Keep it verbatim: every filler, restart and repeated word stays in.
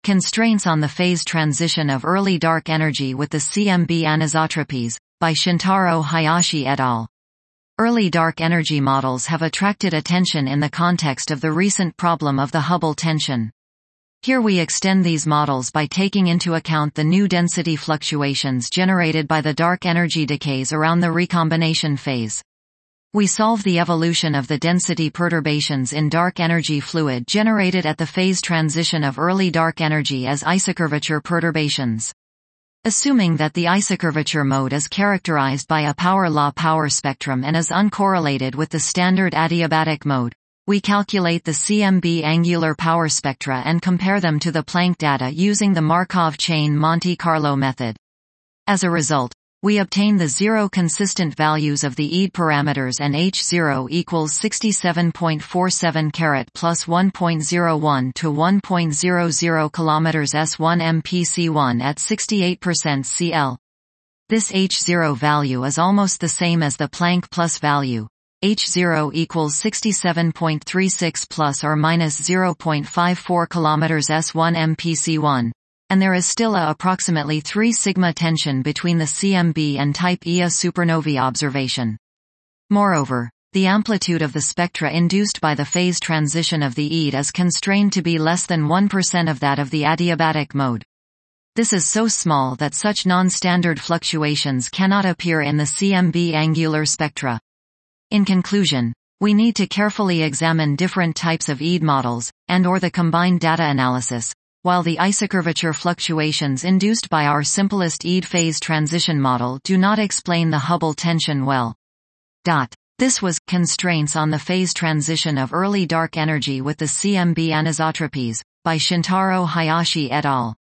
Constraints on the phase transition of early dark energy with the C M B anisotropies, by Shintaro Hayashi et al. Early dark energy models have attracted attention in the context of the recent problem of the Hubble tension. Here we extend these models by taking into account the new density fluctuations generated by the dark energy decays around the recombination phase. We solve the evolution of the density perturbations in dark energy fluid generated at the phase transition of early dark energy as isocurvature perturbations. Assuming that the isocurvature mode is characterized by a power law power spectrum and is uncorrelated with the standard adiabatic mode, we calculate the C M B angular power spectra and compare them to the Planck data using the Markov chain Monte Carlo method. As a result, we obtain the zero consistent values of the E D parameters and H zero equals sixty-seven point four seven carat plus one point zero one to one point zero zero kilometers S one M P C one at sixty-eight percent C L. This H zero value is almost the same as the Planck plus value. H zero equals sixty-seven point three six plus or minus zero point five four kilometers S one M P C one. And there is still a approximately three sigma tension between the C M B and type Ia supernovae observation. Moreover, the amplitude of the spectra induced by the phase transition of the E D is constrained to be less than one percent of that of the adiabatic mode. This is so small that such non-standard fluctuations cannot appear in the C M B angular spectra. In conclusion, we need to carefully examine different types of E D models, and or the combined data analysis, while the isocurvature fluctuations induced by our simplest E D phase transition model do not explain the Hubble tension well. Dot. This was Constraints on the Phase Transition of Early Dark Energy with the C M B Anisotropies, by Shintaro Hayashi et al.